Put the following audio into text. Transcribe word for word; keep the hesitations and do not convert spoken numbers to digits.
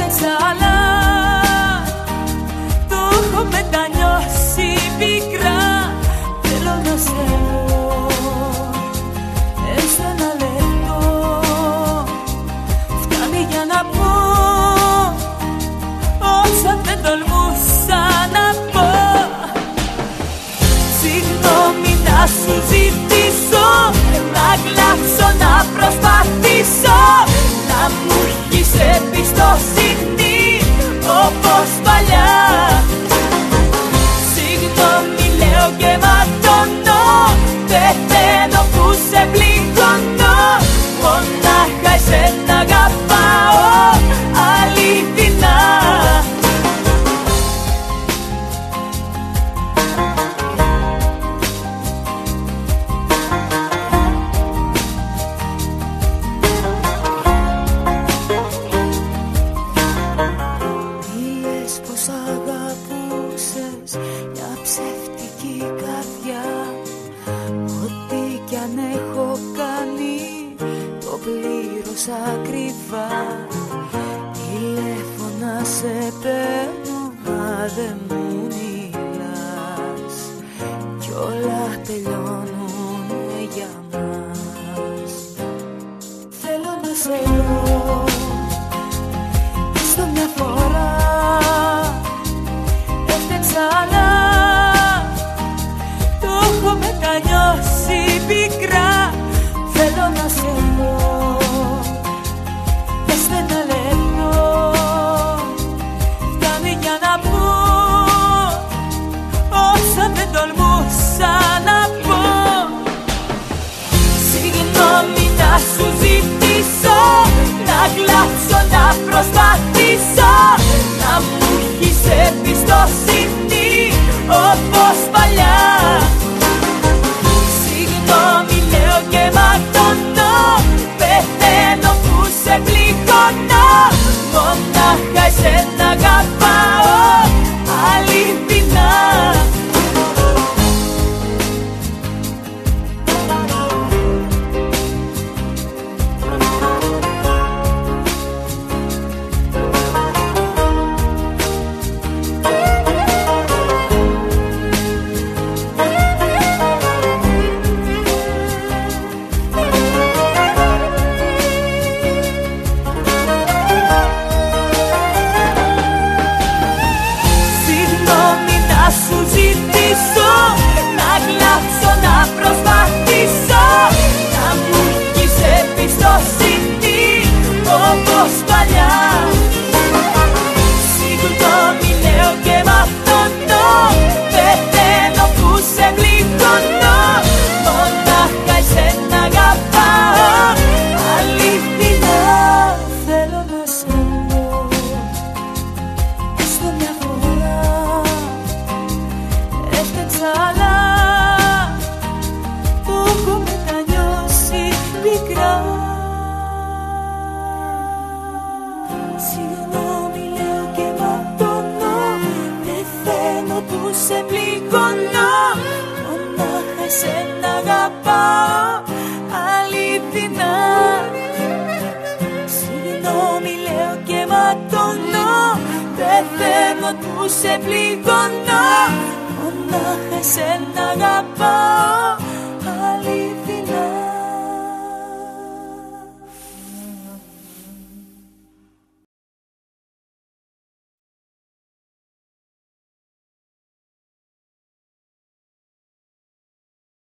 Έφταξα αλλά το έχω μετανιώσει πικρά. Θέλω να σε δω έστω ένα λεπτό, φτάνει για να πω όσα δεν τολμούσα να πω. Συγγνώμη να σου ζητήσω, να κλάψω, να προσπαθήσω, να μου έχεις εμπιστοσύνη όπως παλιά. Συγγνώμη λέω και ματώνω, πεθαίνω που σε πληγώνω. Μονάχα εσένα αγαπάω αληθινά. Ψεύτικη καρδιά, ό,τι κι αν έχω κάνει το πλήρωσα ακριβά. Τηλέφωνα σε παίρνω μα δεν μου μιλάς, κι όλα τελειώνουνε για μας. Θέλω να σε δω έστω μια φορά. Έφταξα αλλά έχω μετανιώσει πικρά. Θέλω να σε δω έστω ένα λεπτό, φτάνει για να πω όσα δεν τολμούσα να πω. Συγγνώμη να σου ζητήσω, να κλάψω, να προσπαθήσω, να μου έχεις εμπιστοσύνη όπως παλιά. Συγγνώμη λέω και ματώνω, πεθαίνω που σε πληγώνω. Μονάχα εσένα αγαπάω αληθινά. Να κλάψω, να προσπαθήσω, να μου έχεις εμπιστοσύνη όπως παλιά. Συγγνώμη λέω και ματώνω, πεθαίνω που σε πληγώνω. Μονάχα εσένα αγαπάω αληθινά. Θέλω να σε δω έστω μια φορά. Έφταξα αλλά το έχω μετανιώσει πικρά. Συγγνώμη λέω και ματώνω, πεθαίνω που σε πληγώνω. Μονάχα εσένα αγαπάω αληθινά. Συγγνώμη λέω και ματώνω, πεθαίνω που σε πληγώνω. Μονάχα εσένα αγαπάω αληθινά.